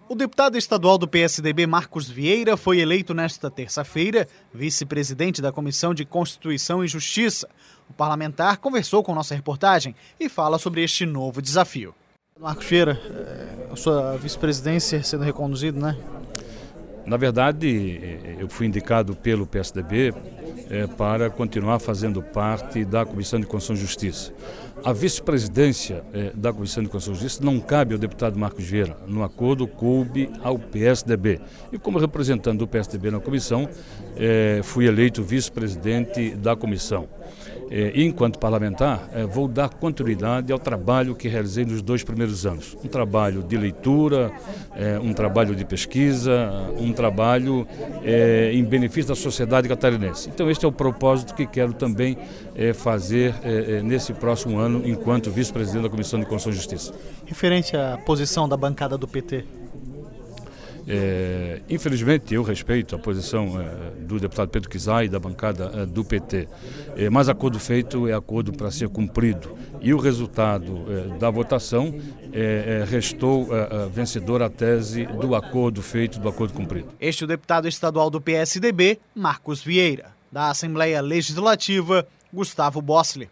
O deputado estadual do PSDB, Marcos Vieira, foi eleito nesta terça-feira vice-presidente da Comissão de Constituição e Justiça. O parlamentar conversou com nossa reportagem e fala sobre este novo desafio. Marcos Vieira, a sua vice-presidência sendo reconduzida, né? Na verdade, eu fui indicado pelo PSDB para continuar fazendo parte da Comissão de Constituição e Justiça. A vice-presidência da Comissão de Constituição e Justiça não cabe ao deputado Marcos Vieira. No acordo, coube ao PSDB. E como representante do PSDB na comissão, fui eleito vice-presidente da comissão. E, enquanto parlamentar, vou dar continuidade ao trabalho que realizei nos 2 primeiros anos. Um trabalho de leitura, um trabalho de pesquisa, um trabalho em benefício da sociedade catarinense. Então, este é o propósito que quero também fazer nesse próximo ano, enquanto vice-presidente da Comissão de Constituição e Justiça. Referente à posição da bancada do PT. Infelizmente, eu respeito a posição do deputado Pedro Kizai e da bancada do PT, mas acordo feito é acordo para ser cumprido. E o resultado da votação restou vencedor a tese do acordo feito, do acordo cumprido. Este é o deputado estadual do PSDB, Marcos Vieira. Da Assembleia Legislativa, Gustavo Bossli.